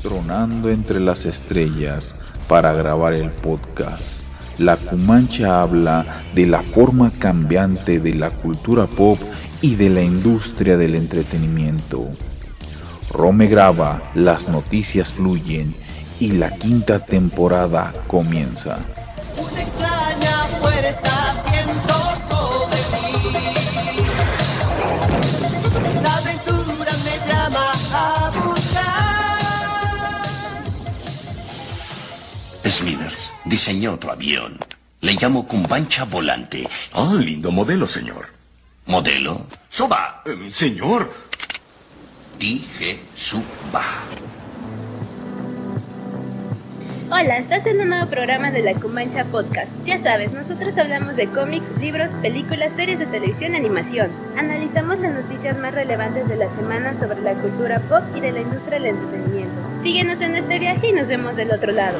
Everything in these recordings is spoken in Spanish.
tronando entre las estrellas para grabar el podcast. La Cumancha habla de la forma cambiante de la cultura pop y de la industria del entretenimiento. Rome graba, las noticias fluyen y la quinta temporada comienza. Una extraña fuerza siento sobre mí. La aventura me llama a buscar. Smithers diseñó otro avión. Le llamo Cumbancha Volante. Ah, lindo modelo, señor. ¿Modelo? ¡Suba! Señor. Dije suba. Hola, estás en un nuevo programa de La Cumancha Podcast. Ya sabes, nosotros hablamos de cómics, libros, películas, series de televisión, animación. Analizamos las noticias más relevantes de la semana sobre la cultura pop y de la industria del entretenimiento. Síguenos en este viaje y nos vemos del otro lado.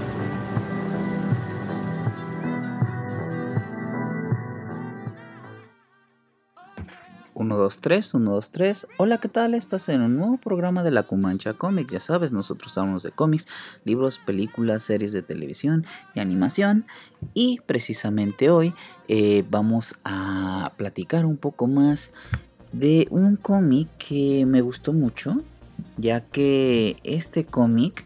1, 2, 3, 1, 2, 3. Hola, ¿qué tal? Estás en un nuevo programa de La Cumancha Comics. Ya sabes, nosotros hablamos de cómics, libros, películas, series de televisión y animación. Y precisamente hoy vamos a platicar un poco más de un cómic que me gustó mucho, ya que este cómic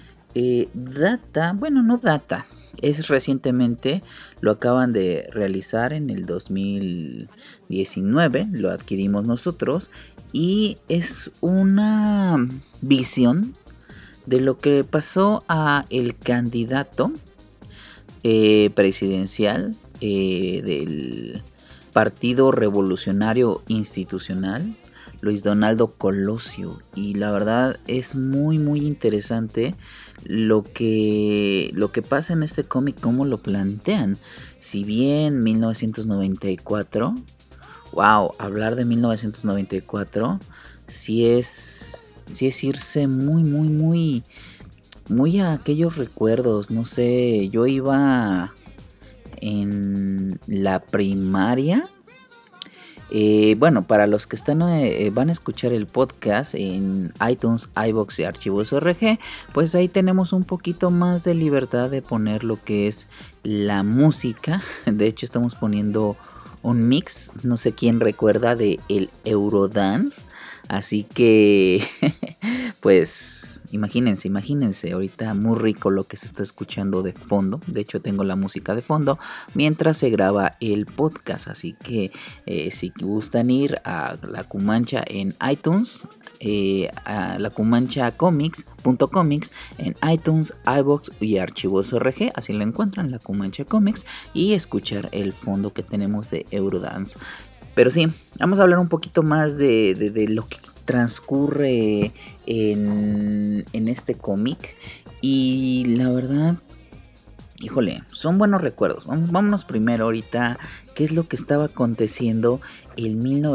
es recientemente, lo acaban de realizar en el 2019, lo adquirimos nosotros y es una visión de lo que pasó a el candidato presidencial del Partido Revolucionario Institucional, Luis Donaldo Colosio, y la verdad es muy interesante lo que pasa en este cómic, cómo lo plantean. Si bien 1994, wow, hablar de 1994 sí es irse muy a aquellos recuerdos. No sé, yo iba en la primaria. Bueno, para los que están van a escuchar el podcast en iTunes, iVoox y Archivos ORG, pues ahí tenemos un poquito más de libertad de poner lo que es la música. De hecho, estamos poniendo un mix, no sé quién recuerda de el Eurodance, así que pues imagínense ahorita muy rico lo que se está escuchando de fondo. De hecho, tengo la música de fondo mientras se graba el podcast, así que si gustan ir a La Cumancha en iTunes, a La Cumancha Comics.comics en iTunes, iVoox y Archivos ORG, así lo encuentran, La Cumancha Comics, y escuchar el fondo que tenemos de Eurodance. Pero sí, vamos a hablar un poquito más de lo que transcurre en este cómic. Y la verdad, híjole, son buenos recuerdos. Vámonos primero ahorita, qué es lo que estaba aconteciendo en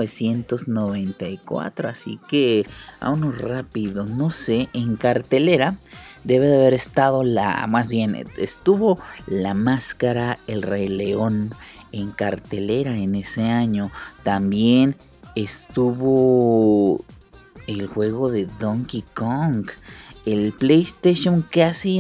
1994. Así que vámonos rápido. No sé, en cartelera debe de haber estado estuvo La Máscara, El Rey León en cartelera en ese año. También estuvo el juego de Donkey Kong, el PlayStation casi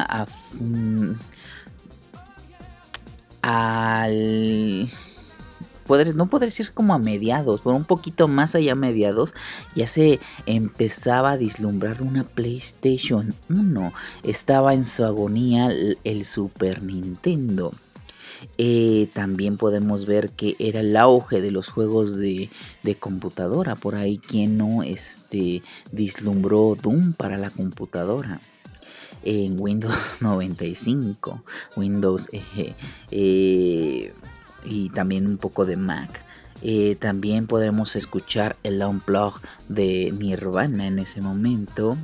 no poder decir como a mediados, pero un poquito más allá a mediados, ya se empezaba a vislumbrar una PlayStation 1. Estaba en su agonía el Super Nintendo. También podemos ver que era el auge de los juegos de computadora. Por ahí, quien no vislumbró Doom para la computadora en Windows 95, Windows y también un poco de Mac. También podemos escuchar el Unplugged de Nirvana en ese momento.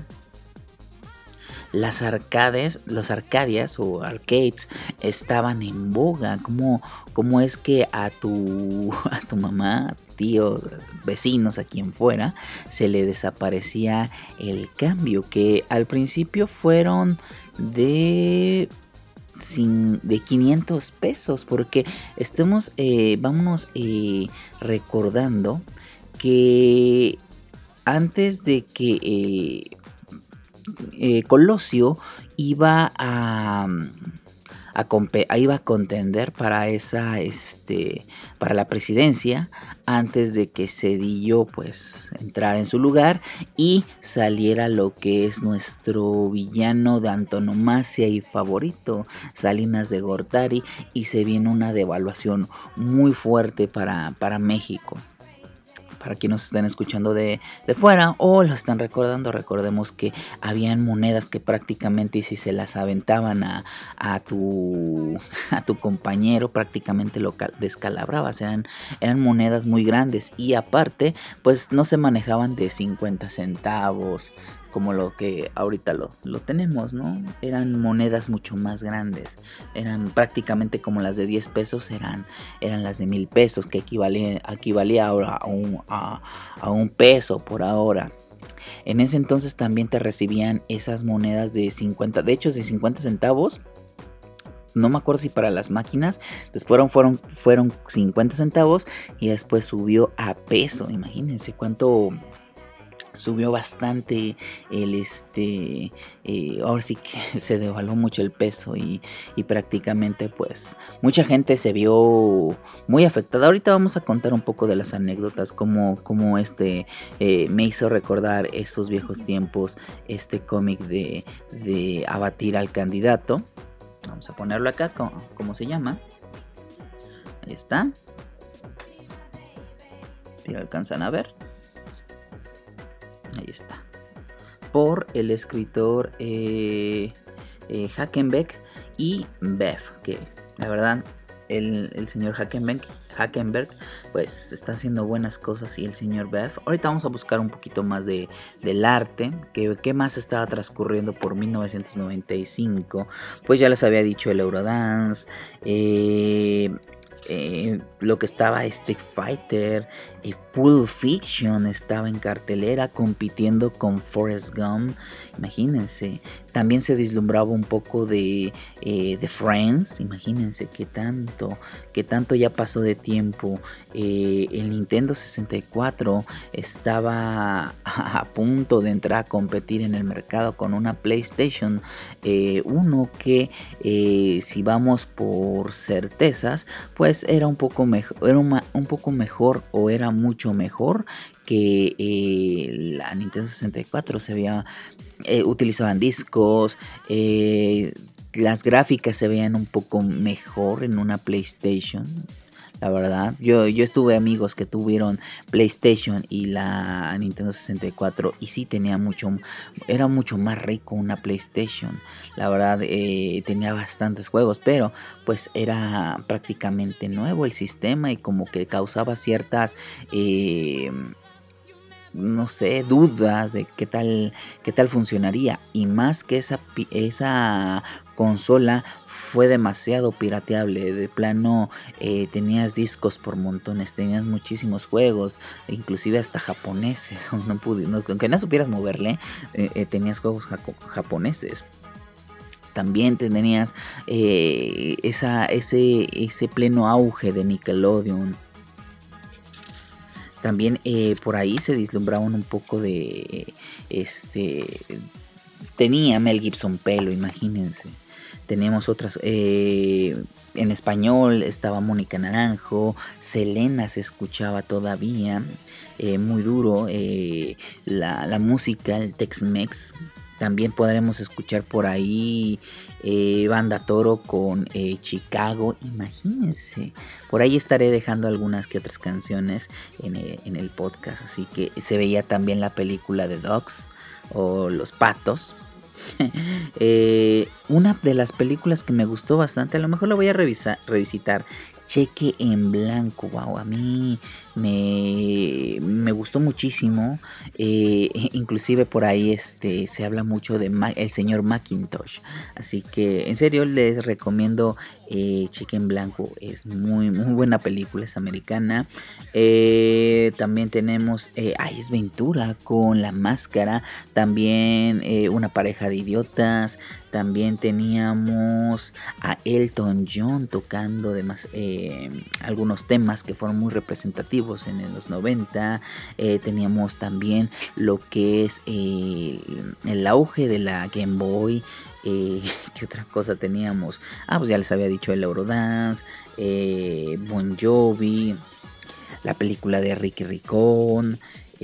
Las arcadias o arcades estaban en boga. ¿Cómo es que a tu mamá, tío, vecinos, a quien fuera, se le desaparecía el cambio? Que al principio fueron de 500 pesos, porque vámonos recordando que antes de que Colosio iba iba a contender para para la presidencia antes de que Cedillo pues entrara en su lugar y saliera lo que es nuestro villano de antonomasia y favorito, Salinas de Gortari, y se viene una devaluación muy fuerte para México. Para quienes estén escuchando de fuera o lo están recordando, recordemos que habían monedas que prácticamente, si se las aventaban a tu compañero, prácticamente lo descalabrabas. Eran monedas muy grandes y aparte pues no se manejaban de 50 centavos como lo que ahorita lo tenemos, ¿no? Eran monedas mucho más grandes, eran prácticamente como las de 10 pesos, eran las de 1000 pesos, que equivalía ahora a un peso por ahora. En ese entonces también te recibían esas monedas de 50, de hecho de 50 centavos. No me acuerdo si para las máquinas, después fueron 50 centavos y después subió a peso. Imagínense cuánto subió bastante ahora sí que se devaluó mucho el peso y prácticamente pues mucha gente se vio muy afectada. Ahorita vamos a contar un poco de las anécdotas, como me hizo recordar esos viejos tiempos, este cómic de abatir al candidato. Vamos a ponerlo acá, ¿cómo se llama? Ahí está. Si lo alcanzan a ver. Ahí está. Por el escritor Hackenbeck y Beff. Que la verdad el señor Hackenberg pues está haciendo buenas cosas, y el señor Beff. Ahorita vamos a buscar un poquito más del arte. ¿Qué más estaba transcurriendo por 1995? Pues ya les había dicho el Eurodance. Lo que estaba Street Fighter, Pulp Fiction estaba en cartelera compitiendo con Forrest Gump. Imagínense, también se vislumbraba un poco de Friends. Imagínense qué tanto ya pasó de tiempo. El Nintendo 64 estaba a punto de entrar a competir en el mercado con una PlayStation 1 que si vamos por certezas pues era un poco mejor o era mucho mejor que la Nintendo 64. Utilizaban discos, las gráficas se veían un poco mejor en una PlayStation. La verdad, yo estuve amigos que tuvieron PlayStation y la Nintendo 64 y sí era mucho más rico una PlayStation. La verdad, tenía bastantes juegos, pero pues era prácticamente nuevo el sistema y como que causaba ciertas no sé, dudas de qué tal funcionaría. Y más que esa consola fue demasiado pirateable. De plano, tenías discos por montones, tenías muchísimos juegos, inclusive hasta japoneses. Aunque no supieras moverle, tenías juegos japoneses. También tenías ese pleno auge de Nickelodeon. También por ahí se vislumbraban un poco de tenía Mel Gibson pelo, imagínense. Teníamos otras en español, estaba Mónica Naranjo, Selena se escuchaba todavía, muy duro, la música, el Tex-Mex. También podremos escuchar por ahí Banda Toro con Chicago. Imagínense. Por ahí estaré dejando algunas que otras canciones en el podcast. Así que se veía también la película de Dogs o Los Patos. Una de las películas que me gustó bastante, a lo mejor la voy a revisitar, Cheque en Blanco. Wow, a mí me gustó muchísimo. Inclusive por ahí se habla mucho de el señor Macintosh. Así que en serio les recomiendo Cheque en Blanco. Es muy, muy buena película, es americana. También tenemos Ace Ventura con La Máscara. También Una pareja de idiotas. También teníamos a Elton John tocando algunos temas que fueron muy representativos en los 90. Teníamos también lo que es el auge de la Game Boy. ¿Qué otra cosa teníamos? Pues ya les había dicho el Eurodance, Bon Jovi, la película de Ricky Ricón,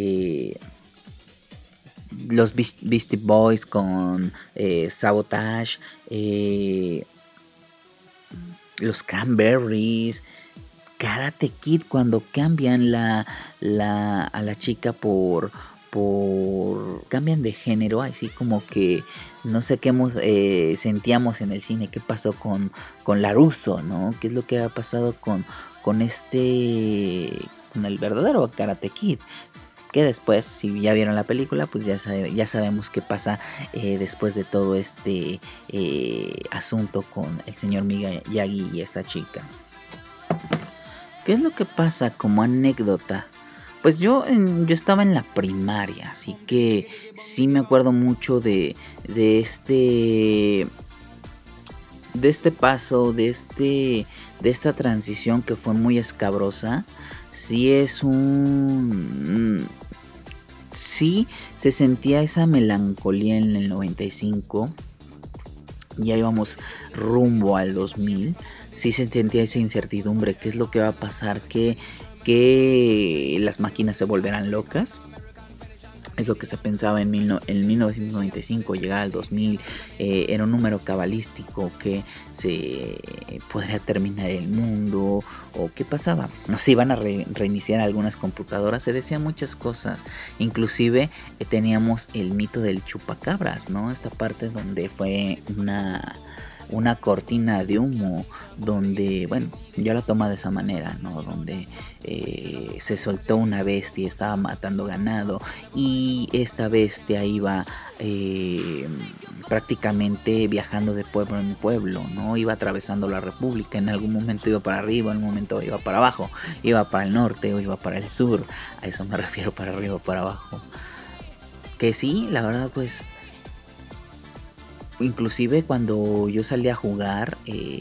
los Beastie Boys con Sabotage, los Cranberries, Karate Kid cuando cambian a la chica cambian de género, así como que no sé qué sentíamos en el cine, qué pasó con LaRusso, ¿no? ¿Qué es lo que ha pasado con el verdadero Karate Kid? Que después, si ya vieron la película, pues ya sabemos qué pasa después de todo este asunto con el señor Miyagi y esta chica. ¿Qué es lo que pasa como anécdota? Pues yo estaba en la primaria, así que sí me acuerdo mucho de este paso, de esta transición que fue muy escabrosa. Sí se sentía esa melancolía en el 95. Ya íbamos rumbo al 2000. Sí se sentía esa incertidumbre. ¿Qué es lo que va a pasar? Que las máquinas se volverán locas. Es lo que se pensaba en 1995, llegar al 2000, era un número cabalístico, que se podría terminar el mundo, o qué pasaba. No se iban a reiniciar algunas computadoras, se decían muchas cosas. Inclusive teníamos el mito del chupacabras, ¿no? Esta parte donde fue una cortina de humo, donde, bueno, yo la tomo de esa manera, ¿no? Donde se soltó una bestia, estaba matando ganado, y esta bestia iba prácticamente viajando de pueblo en pueblo, ¿no? Iba atravesando la república, en algún momento iba para arriba, en un momento iba para abajo, iba para el norte o iba para el sur, a eso me refiero, para arriba o para abajo. Que sí, la verdad, pues inclusive cuando yo salía a jugar,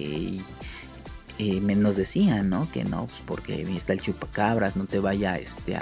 nos decían, ¿no? Que no, pues porque está el chupacabras, no te vaya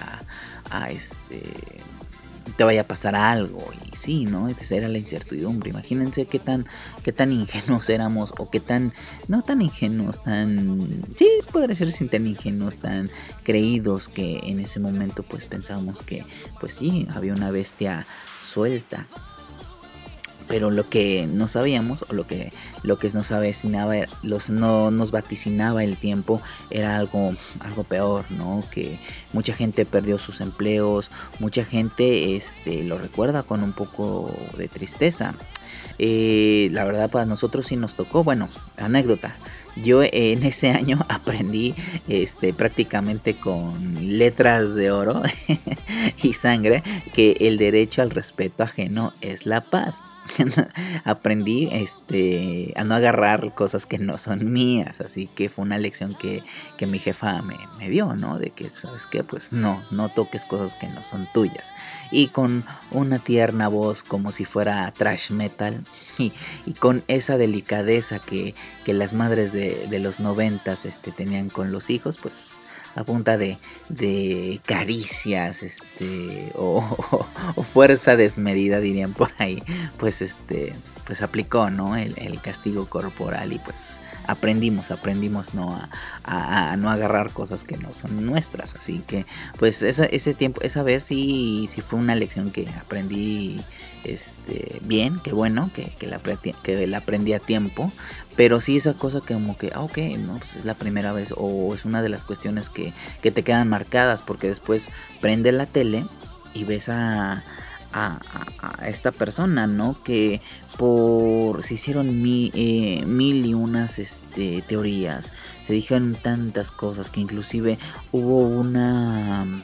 te vaya a pasar algo. Y sí, ¿no? Esa era la incertidumbre. Imagínense qué tan ingenuos éramos, o no tan ingenuos, sí, podría ser sin tan ingenuos, tan creídos, que en ese momento pues pensábamos que pues sí, había una bestia suelta. Pero lo que no sabíamos, o lo que nos avecinaba, nos vaticinaba el tiempo, era algo peor, ¿no? Que mucha gente perdió sus empleos, mucha gente lo recuerda con un poco de tristeza. La verdad, para nosotros sí nos tocó. Bueno, anécdota. Yo en ese año aprendí prácticamente con letras de oro y sangre que el derecho al respeto ajeno es la paz. Aprendí a no agarrar cosas que no son mías, así que fue una lección que mi jefa me dio, ¿no? De que, ¿sabes qué? Pues no toques cosas que no son tuyas. Y con una tierna voz, como si fuera thrash metal, y con esa delicadeza que las madres de los 90s tenían con los hijos, pues a punta de caricias, o fuerza desmedida, dirían por ahí, pues aplicó, ¿no? el castigo corporal, y pues aprendimos ¿no? a no agarrar cosas que no son nuestras. Así que pues ese tiempo, esa vez sí fue una lección que aprendí bien, que bueno, que la aprendí a tiempo. Pero sí, esa cosa que como que, ok, no, pues es la primera vez, o es una de las cuestiones que te quedan marcadas, porque después prende la tele y ves a esta persona, ¿no? Que se hicieron mil y unas teorías, se dijeron tantas cosas, que inclusive hubo un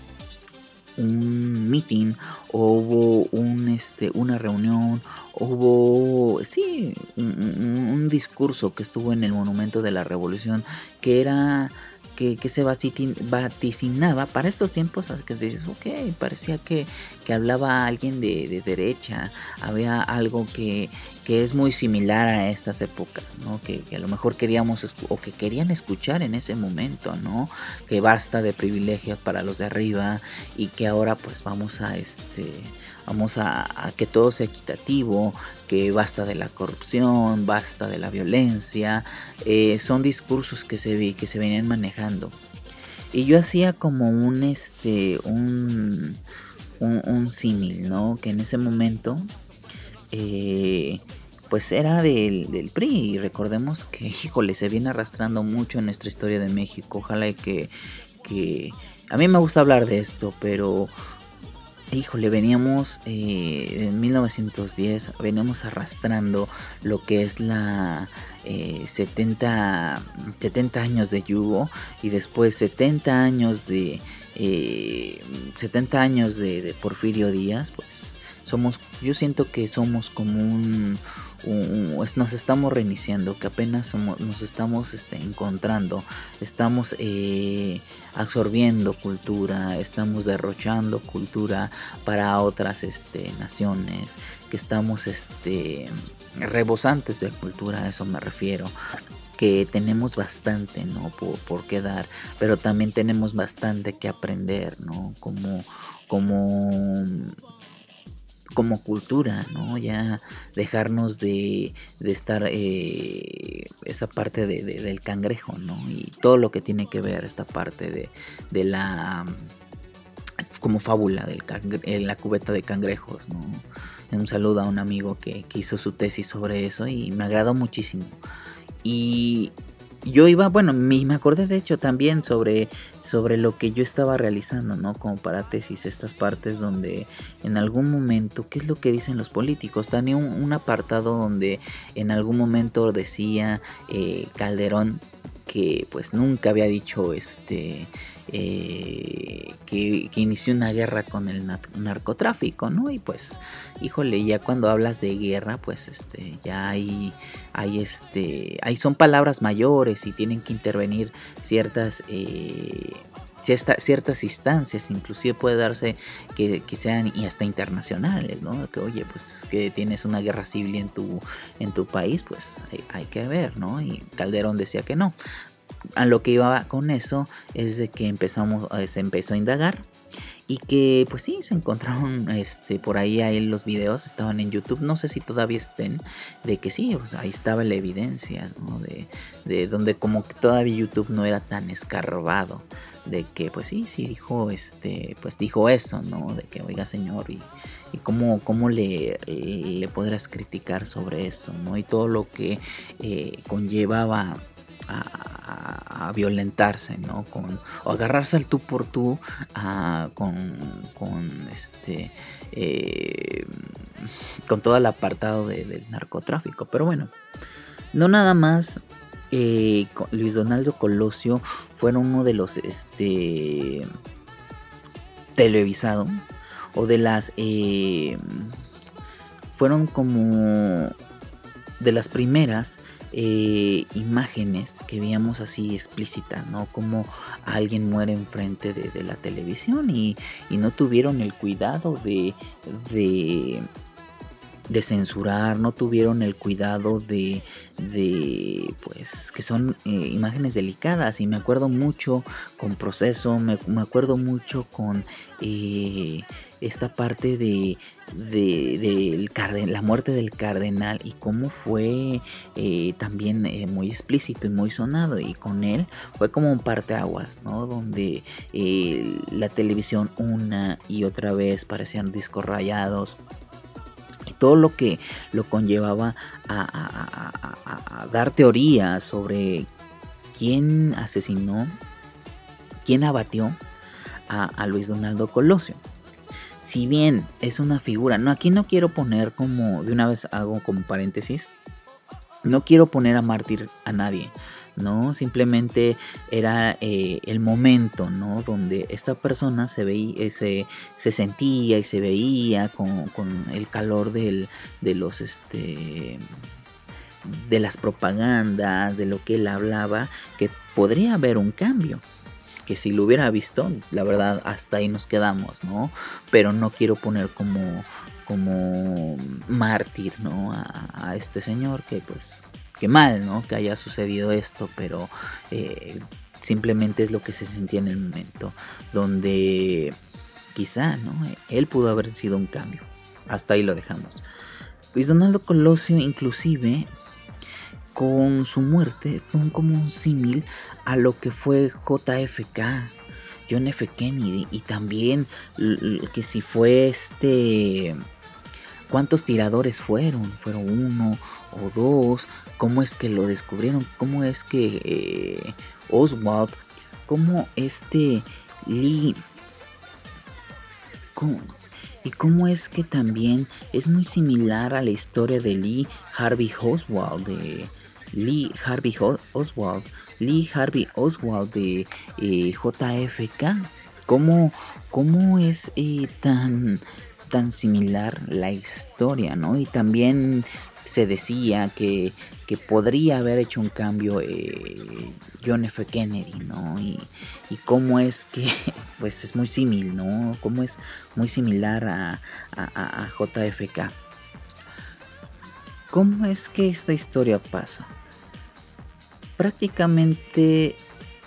meeting, o hubo una reunión, hubo un discurso que estuvo en el Monumento de la Revolución, que era que se vaticinaba para estos tiempos, que dices, ok, parecía que hablaba alguien de derecha, había algo que que es muy similar a estas épocas, ¿no? Que a lo mejor queríamos o que querían escuchar en ese momento, ¿no? Que basta de privilegios para los de arriba y que ahora pues vamos a que todo sea equitativo, que basta de la corrupción, basta de la violencia. Son discursos que se venían manejando. Y yo hacía como un símil, ¿no? Que en ese momento pues era del PRI. Y recordemos que, híjole, se viene arrastrando mucho en nuestra historia de México. Ojalá que a mí me gusta hablar de esto, pero híjole, veníamos en 1910, veníamos arrastrando lo que es la 70 años de yugo, y después 70 años de Porfirio Díaz. Pues yo siento que somos como nos estamos reiniciando, que apenas nos estamos encontrando, estamos absorbiendo cultura, estamos derrochando cultura para otras naciones, que estamos rebosantes de cultura, a eso me refiero. Que tenemos bastante, ¿no? por qué dar, pero también tenemos bastante que aprender, ¿no? Como cultura, ¿no? Ya dejarnos de estar esa parte del cangrejo, ¿no? Y todo lo que tiene que ver esta parte de la como fábula la cubeta de cangrejos, ¿no? Un saludo a un amigo que hizo su tesis sobre eso y me agradó muchísimo. Y yo me acordé de hecho también sobre lo que yo estaba realizando, ¿no? Como para tesis, estas partes donde en algún momento, ¿qué es lo que dicen los políticos? Tenía un apartado donde en algún momento decía Calderón que pues nunca había dicho que inició una guerra con el narcotráfico, ¿no? Y pues, híjole, ya cuando hablas de guerra, pues ya hay son palabras mayores y tienen que intervenir ciertas instancias, inclusive puede darse que sean y hasta internacionales, ¿no? Que oye, pues que tienes una guerra civil en tu país, pues hay que ver, ¿no? Y Calderón decía que no. A lo que iba con eso es de que se empezó a indagar y que pues sí, se encontraron por ahí los videos estaban en YouTube, no sé si todavía estén, de que sí, pues ahí estaba la evidencia, ¿no? De donde como que todavía YouTube no era tan escarbado, de que pues sí dijo pues dijo eso, ¿no? De que oiga señor, y cómo le podrás criticar sobre eso, ¿no? Y todo lo que conllevaba a violentarse, ¿no? O agarrarse al tú por tú con todo el apartado del narcotráfico. Pero bueno, no nada más Luis Donaldo Colosio fueron uno de los televisado, o de las fueron como de las primeras imágenes que veíamos así explícita, ¿no? Como alguien muere enfrente de la televisión y no tuvieron el cuidado de censurar, no tuvieron el cuidado de pues que son imágenes delicadas. Y me acuerdo mucho con Proceso, me acuerdo mucho con esta parte de la muerte del cardenal, y cómo fue también muy explícito y muy sonado, y con él fue como un parteaguas, ¿no? Donde la televisión una y otra vez parecían discos rayados, y todo lo que lo conllevaba a dar teorías sobre quién asesinó, quién abatió a Luis Donaldo Colosio. Si bien es una figura, aquí no quiero poner, como de una vez hago como paréntesis, no quiero poner a mártir a nadie, ¿no? Simplemente era el momento, ¿no? Donde esta persona se veía, se sentía y se veía con el calor de las propagandas, de lo que él hablaba, que podría haber un cambio. Que si lo hubiera visto, la verdad, hasta ahí nos quedamos, ¿no? Pero no quiero poner como como mártir, ¿no? A este señor, que pues que mal, ¿no? Que haya sucedido esto, pero simplemente es lo que se sentía en el momento, donde quizá, ¿no? Él pudo haber sido un cambio. Hasta ahí lo dejamos. Luis Donaldo Colosio, inclusive, con su muerte, fue como un símil a lo que fue JFK, John F. Kennedy, y también que si fue ¿cuántos tiradores fueron? ¿Fueron uno o dos? ¿Cómo es que lo descubrieron? ¿Cómo es que Oswald? ¿Cómo Lee? ¿Y cómo es que también es muy similar a la historia de Lee Harvey Oswald? Lee Harvey Oswald de JFK. ¿Cómo es tan similar la historia, ¿no? Y también se decía que podría haber hecho un cambio John F. Kennedy, ¿no? Y cómo es que pues es muy similar, ¿no? Cómo es muy similar a JFK. ¿Cómo es que esta historia pasa? Prácticamente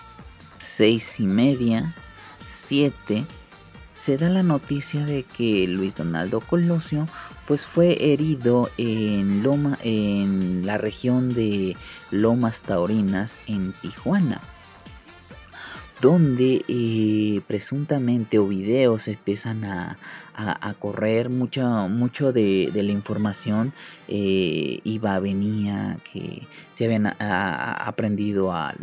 6:30, 7, se da la noticia de que Luis Donaldo Colosio pues fue herido en la región de Lomas Taurinas en Tijuana, donde presuntamente o videos empiezan a correr mucho de la información, venía, que se habían aprendido al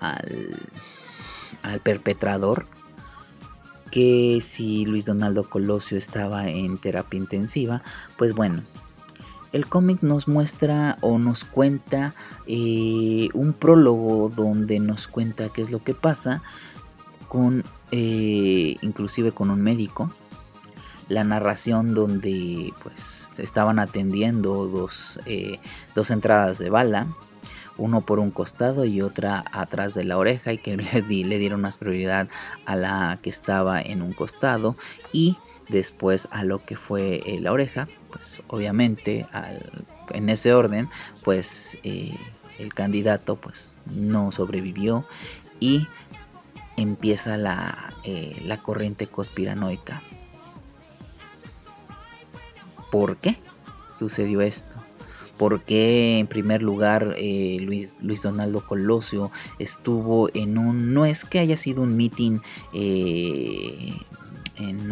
perpetrador, que si Luis Donaldo Colosio estaba en terapia intensiva. Pues bueno, el cómic nos muestra o nos cuenta un prólogo donde nos cuenta qué es lo que pasa con inclusive con un médico. La narración donde pues estaban atendiendo dos entradas de bala, uno por un costado y otra atrás de la oreja, y que le dieron más prioridad a la que estaba en un costado y después a lo que fue la oreja. Pues obviamente en ese orden pues el candidato pues no sobrevivió y empieza la corriente conspiranoica. ¿Por qué sucedió esto? ¿Por qué en primer lugar Luis Donaldo Colosio estuvo en un... No es que haya sido un meeting en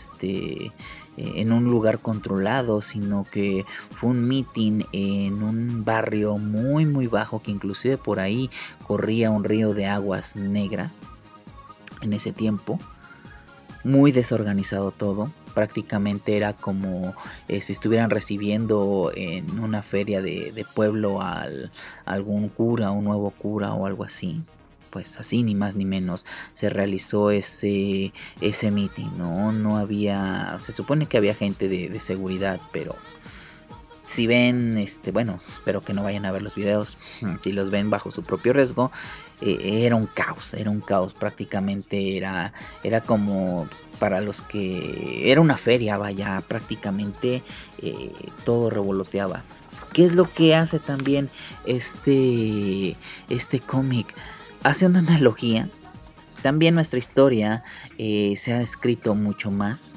un lugar controlado, sino que fue un meeting en un barrio muy muy bajo, que inclusive por ahí corría un río de aguas negras en ese tiempo. Muy desorganizado todo. Prácticamente era como si estuvieran recibiendo en una feria de pueblo a algún cura, un nuevo cura o algo así. Pues así, ni más ni menos, se realizó ese meeting, ¿no? No había... Se supone que había gente de seguridad, pero... Si ven, bueno, espero que no vayan a ver los videos. Si los ven bajo su propio riesgo, era un caos. Prácticamente era como para los que... Era una feria, vaya, prácticamente todo revoloteaba. ¿Qué es lo que hace también este cómic? Hace una analogía. También nuestra historia se ha escrito mucho más.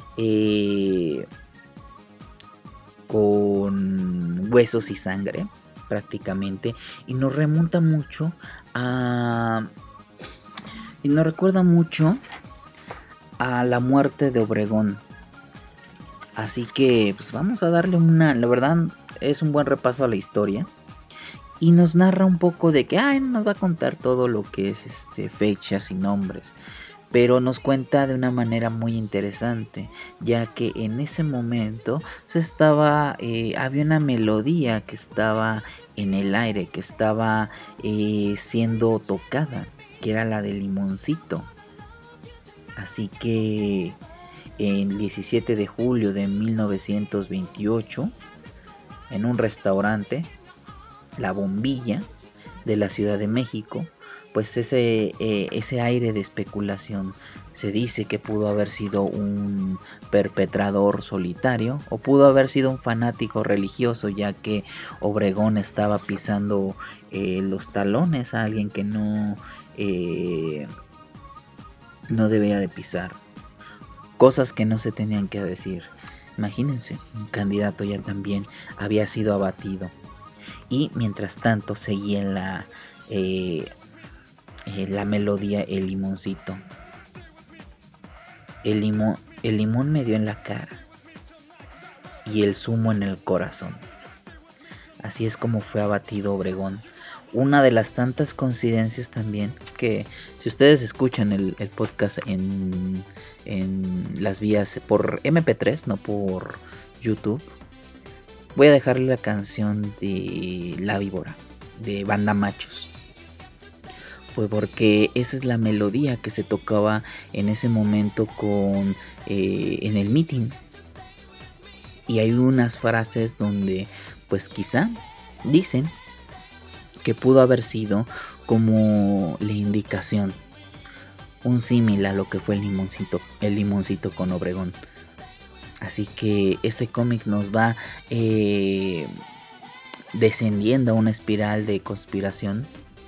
Con huesos y sangre prácticamente, y nos remonta mucho y nos recuerda mucho a la muerte de Obregón. Así que pues vamos a darle la verdad es un buen repaso a la historia, y nos narra un poco de que nos va a contar todo lo que es fechas y nombres, pero nos cuenta de una manera muy interesante, ya que en ese momento había una melodía que estaba en el aire, que estaba siendo tocada, que era la de Limoncito. Así que el 17 de julio de 1928, en un restaurante, La Bombilla, de la Ciudad de México, pues ese aire de especulación. Se dice que pudo haber sido un perpetrador solitario o pudo haber sido un fanático religioso, ya que Obregón estaba pisando los talones a alguien que no debía de pisar. Cosas que no se tenían que decir. Imagínense, un candidato ya también había sido abatido. Y mientras tanto seguía en la melodía El Limoncito. El limón me dio en la cara y el zumo en el corazón. Así es como fue abatido Obregón. Una de las tantas coincidencias también que si ustedes escuchan el podcast en las vías por MP3, no por YouTube, voy a dejarle la canción de La Víbora de Banda Machos. Fue porque esa es la melodía que se tocaba en ese momento en el meeting. Y hay unas frases donde pues quizá dicen que pudo haber sido como la indicación, un símil a lo que fue el limoncito con Obregón. Así que este cómic nos va descendiendo a una espiral de conspiración.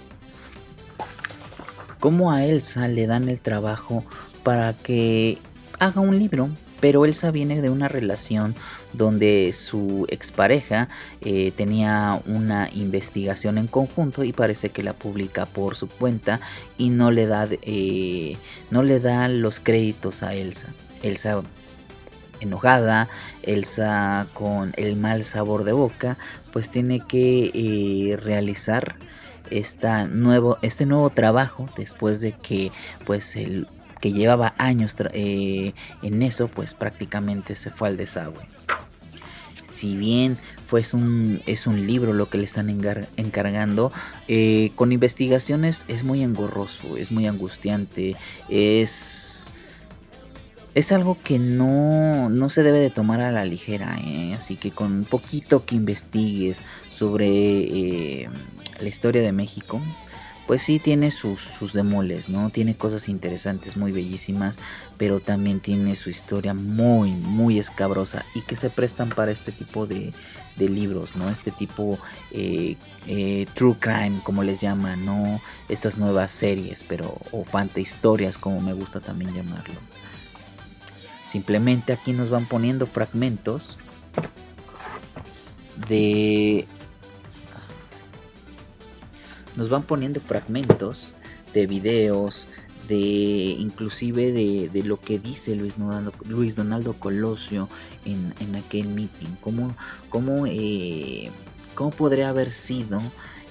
Como a Elsa le dan el trabajo para que haga un libro, pero Elsa viene de una relación donde su expareja tenía una investigación en conjunto y parece que la publica por su cuenta y no le da los créditos a Elsa. Elsa enojada, Elsa con el mal sabor de boca, pues tiene que realizar este nuevo trabajo después de que pues el que llevaba años en eso pues prácticamente se fue al desagüe. Si bien pues es un libro lo que le están encargando, con investigaciones es muy engorroso, es muy angustiante, es algo que no se debe de tomar a la ligera, así que con un poquito que investigues sobre la historia de México, pues sí tiene sus demoles, ¿no? Tiene cosas interesantes, muy bellísimas, pero también tiene su historia muy, muy escabrosa y que se prestan para este tipo de libros, ¿no? Este tipo true crime, como les llaman, ¿no? Estas nuevas series, o fantahistorias, como me gusta también llamarlo. Simplemente aquí nos van poniendo fragmentos de videos, inclusive de lo que dice Luis Donaldo Colosio en aquel meeting. ¿Cómo podría haber sido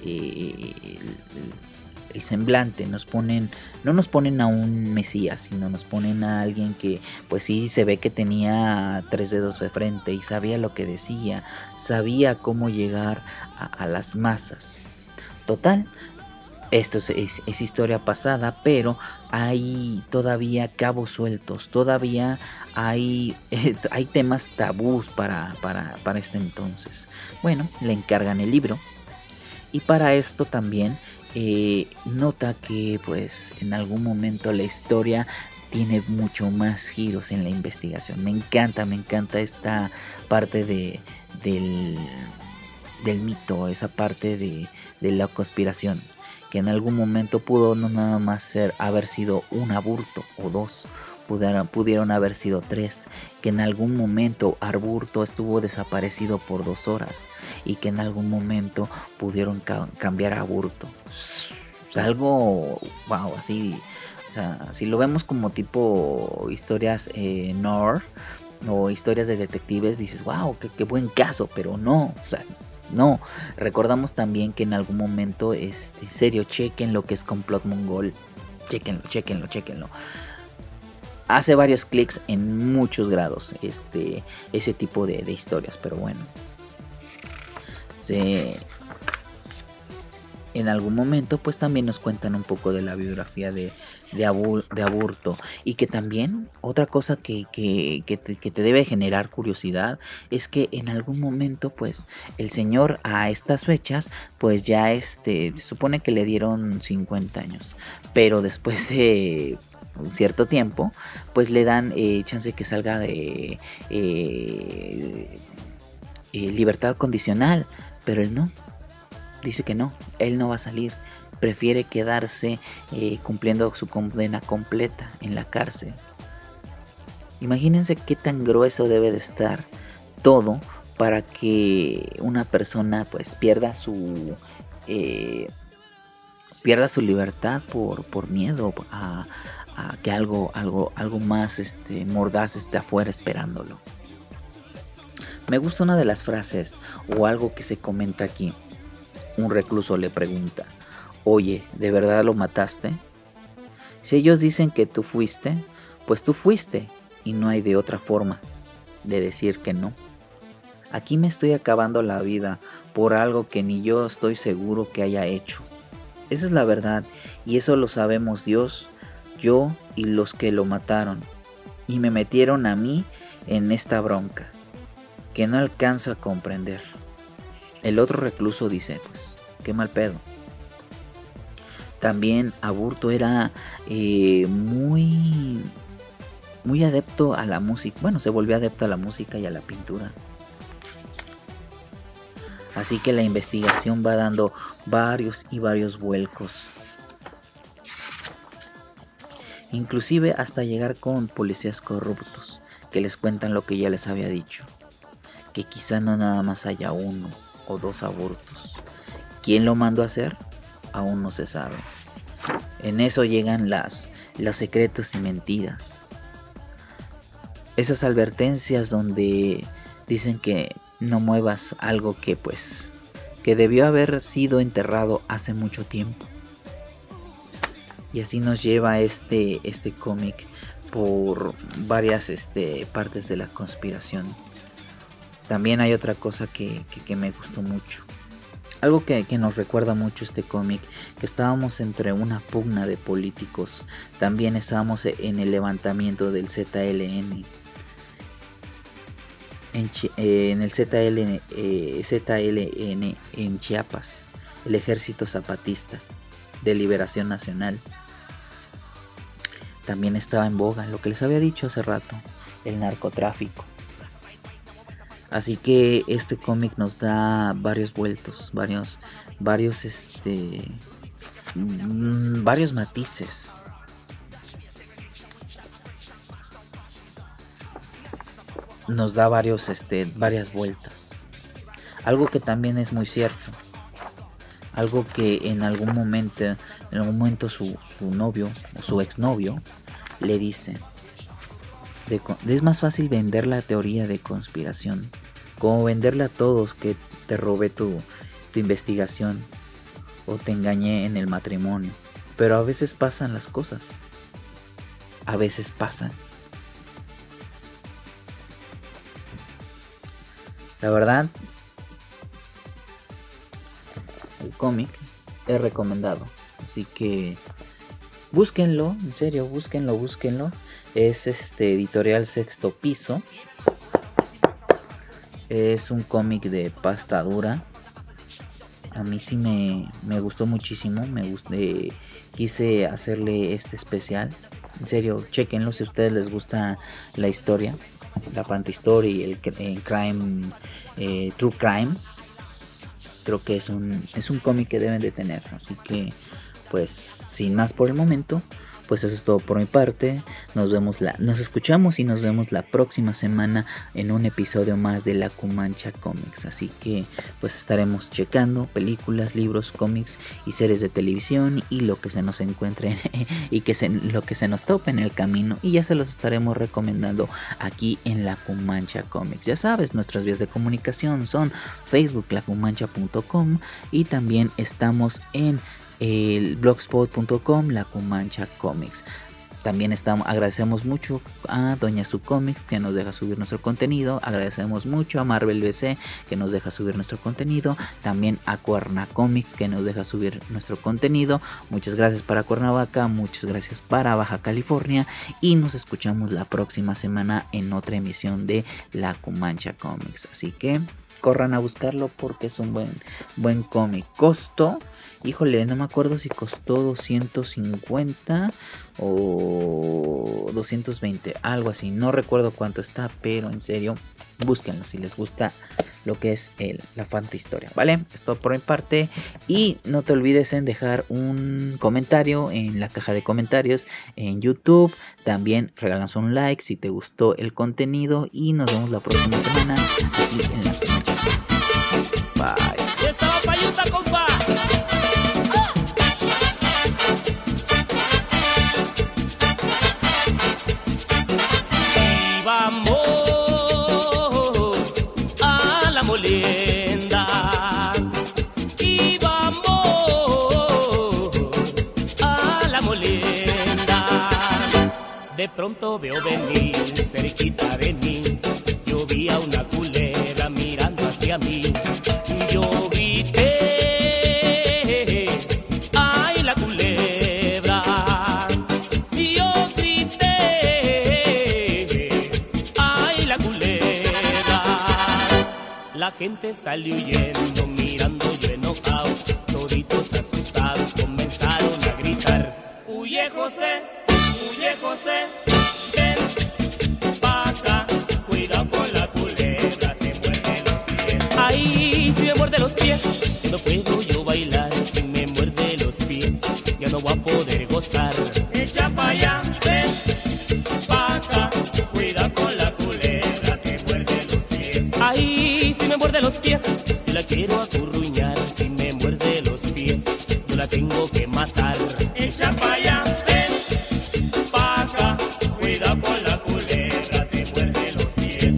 el semblante? No nos ponen a un mesías, sino nos ponen a alguien que pues sí se ve que tenía 3 dedos de frente y sabía lo que decía, sabía cómo llegar a las masas. Total, esto es historia pasada, pero hay todavía cabos sueltos, todavía hay temas tabús para este entonces. Bueno, le encargan el libro y para esto también nota que pues en algún momento la historia tiene mucho más giros en la investigación. Me encanta esta parte del mito, esa parte de la conspiración, que en algún momento pudo no nada más haber sido un aborto o 2, pudieron haber sido 3, que en algún momento Arburto estuvo desaparecido por 2 horas y que en algún momento pudieron cambiar a Aburto. Es algo wow, así, o sea, si lo vemos como tipo historias noir o historias de detectives, dices wow, qué buen caso, pero no, o sea, no. Recordamos también que en algún momento, serio, chequen lo que es Complot Mongol, chequenlo. Hace varios clics en muchos grados ese tipo de historias, pero bueno. En algún momento pues también nos cuentan un poco de la biografía de Aburto, y que también otra cosa que te debe generar curiosidad es que en algún momento pues el señor a estas fechas pues ya se supone que le dieron 50 años, pero después de un cierto tiempo pues le dan chance que salga de libertad condicional, pero él no. Dice que no, él no va a salir, prefiere quedarse cumpliendo su condena completa en la cárcel. Imagínense qué tan grueso debe de estar todo para que una persona pues pierda su libertad por miedo a que algo más mordaz esté afuera esperándolo. Me gusta una de las frases o algo que se comenta aquí. Un recluso le pregunta: oye, ¿de verdad lo mataste? Si ellos dicen que tú fuiste, pues tú fuiste, y no hay de otra forma de decir que no. Aquí me estoy acabando la vida por algo que ni yo estoy seguro que haya hecho. Esa es la verdad, y eso lo sabemos Dios, yo y los que lo mataron, y me metieron a mí en esta bronca que no alcanzo a comprender. El otro recluso dice: pues, qué mal pedo. También Aburto era muy adepto a la música. Bueno, se volvió adepto a la música y a la pintura. Así que la investigación va dando varios vuelcos. Inclusive hasta llegar con policías corruptos que les cuentan lo que ya les había dicho. Que quizá no nada más haya uno o dos abortos. ¿Quién lo mandó a hacer? Aún no se sabe. En eso llegan los secretos y mentiras. Esas advertencias donde dicen que no muevas algo que debió haber sido enterrado hace mucho tiempo. Y así nos lleva este cómic por varias partes de la conspiración. También hay otra cosa que me gustó mucho. Algo que nos recuerda mucho este cómic, que estábamos entre una pugna de políticos. También estábamos en el levantamiento del ZLN. En el ZLN en Chiapas, el Ejército Zapatista de Liberación Nacional. También estaba en boga lo que les había dicho hace rato, el narcotráfico. Así que este cómic nos da varios vueltos, varios matices. Nos da varias vueltas. Algo que también es muy cierto. Algo que en algún momento su novio o su exnovio le dice: es más fácil vender la teoría de conspiración, como venderle a todos que te robé tu investigación o te engañé en el matrimonio. Pero a veces pasan las cosas. A veces pasan. La verdad, el cómic es recomendado. Así que búsquenlo, en serio, búsquenlo. Es editorial Sexto Piso. Es un cómic de pasta dura. A mí sí me gustó muchísimo. Quise hacerle este especial. En serio, chequenlo si a ustedes les gusta la historia, la pantahistoria y el crime, true crime. Creo que es un cómic que deben de tener. Así que, pues, sin más por el momento, pues eso es todo por mi parte. Nos escuchamos y nos vemos la próxima semana en un episodio más de La Cumancha Comics. Así que pues estaremos checando películas, libros, cómics y series de televisión y lo que se nos encuentre y lo que se nos tope en el camino, y ya se los estaremos recomendando aquí en La Cumancha Comics. Ya sabes, nuestras vías de comunicación son Facebook, lacumancha.com, y también estamos en el blogspot.com, La Cumancha Comics. También agradecemos mucho a Doña Su Comics, que nos deja subir nuestro contenido. Agradecemos mucho a Marvel BC, que nos deja subir nuestro contenido. También a Cuerna Comics, que nos deja subir nuestro contenido. Muchas gracias para Cuernavaca, muchas gracias para Baja California. Y nos escuchamos la próxima semana en otra emisión de La Cumancha Comics. Así que corran a buscarlo porque es un buen cómic. Costó, híjole, no me acuerdo si costó 250 o 220, algo así. No recuerdo cuánto está, pero en serio, búsquenlo si les gusta lo que es la fantahistoria, ¿vale? Es todo por mi parte. Y no te olvides en dejar un comentario en la caja de comentarios en YouTube. También regálanos un like si te gustó el contenido. Y nos vemos la próxima semana aquí en La Cumancha. Bye. Estaba payuta, compa. Y vamos a la molienda. Y vamos a la molienda. De pronto veo venir cerquita de mí. Yo vi a una culebra mirando hacia mí. Yo grité, ¡ay, la culebra! Yo grité, ¡ay, la culebra! La gente salió huyendo, mirando yo enojado. Toditos asustados comenzaron a gritar: ¡Huye, José! ¡Huye, José! ¡Ven pa' acá! Cuidado con la culebra, te muerde los pies. Ay, si me muerde los pies, ya no puedo yo bailar. Si me muerde los pies, ya no voy a poder gozar. Echa pa' allá, ven pa' acá. Cuidado con la culebra, te muerde los pies. Ay, si me muerde los pies, yo la quiero acurruñar. Si me muerde los pies, yo la tengo que matar. Echa pa' allá, ven pa' acá. Cuidado con la culebra, te muerde los pies.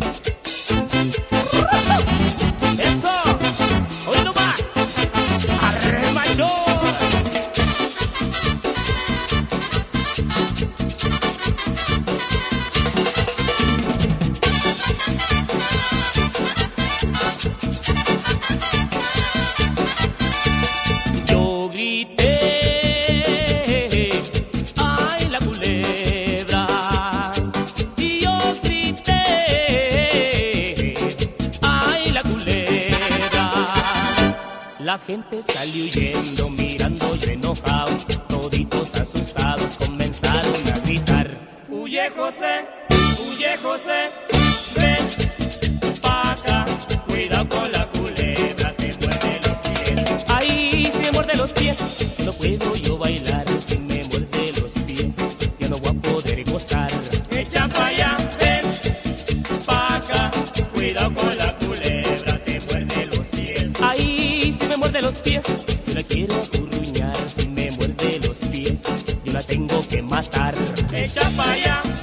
¡Eso! ¡Hoy no más! ¡Arre, macho! Yo grité, ¡ay, la culebra! Y yo grité, ¡ay, la culebra! La gente salió huyendo, mirando yo enojado. Toditos asustados comenzaron a gritar: ¡Huye, José! ¡Huye, José! ¡Ven pa' acá! Cuidado con la culebra, te muerde los pies. Ay, si me muerde los pies, ya no puedo yo bailar. Si me muerde los pies, ya no voy a poder gozar. Echa pa' allá, ven pa' acá. Cuidado con la culebra, te muerde los pies. Ay, si me muerde los pies, yo la quiero acurruñar. Si me muerde los pies, yo la tengo que matar. Echa pa' allá.